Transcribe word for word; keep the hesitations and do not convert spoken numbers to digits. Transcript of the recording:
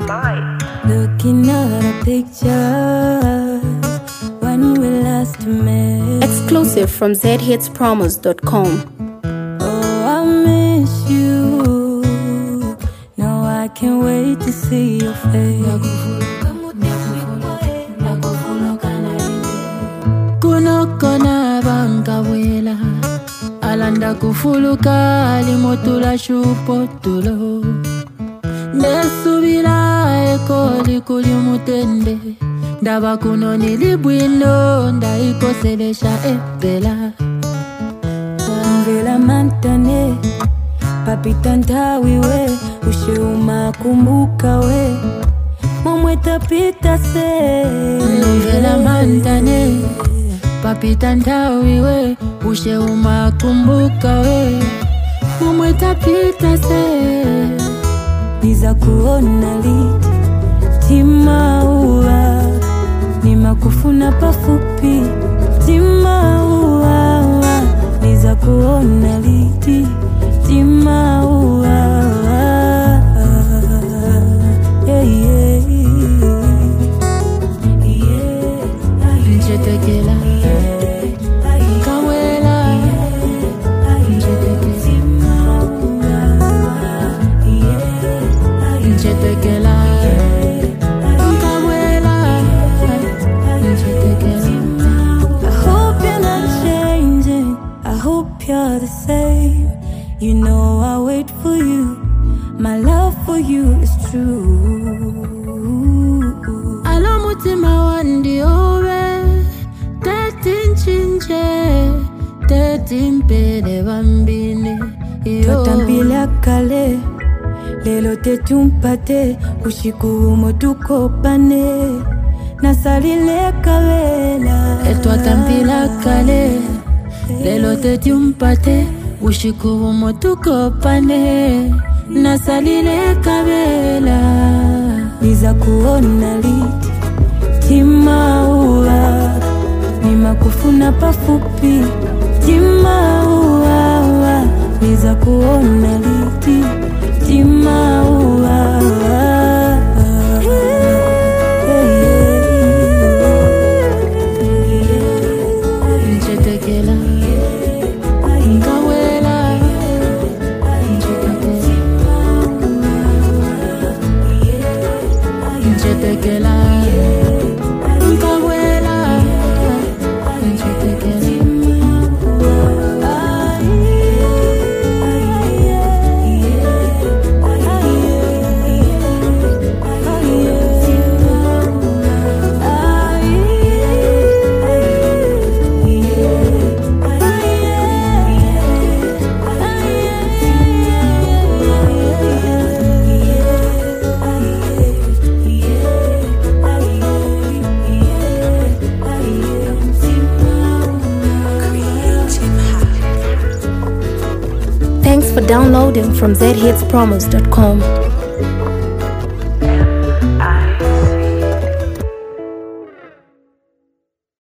mind. Looking at a picture when we last met. Exclusive from z hits promos dot com. Oh, I miss you. No, I can't wait to see your face. Kuno kona banga wela alanda kufuluka alimotula shupotulo nesubira ekoli kuli mutende ndaba kuno nilibwino ndaikoselesha ebela Mvela mantane papita ntawiwe usheuma kumbuka we momwe tapita se Mvela mantane papita ntawiwe usheuma kumbuka we momwe tapita se Niza kuona liti timaua Nima kufuna pafupi timaua Niza kuona liti timaua Yeah, yeah, yeah Njetekela Kawela Njetekela Njetekela Kawela Njetekela I hope you're not changing I hope you're the same You know I wait for you My love for you is true Alo mutima wandi owe Teti nchinje Teti mpele bambini Twatambile akale Lelo teti umpate Ushiku umo tukopane Nasalile kawela Twatambile akale Lelo teti umpate Ushiku umo tukopane Nasalile kawela Niza kuona liti timaua Nima kufuna pafupi timaua Niza kuona liti timaua Njetekela Kawela Njetekela Kawela Njetekela Thanks for downloading from z hits promos dot com.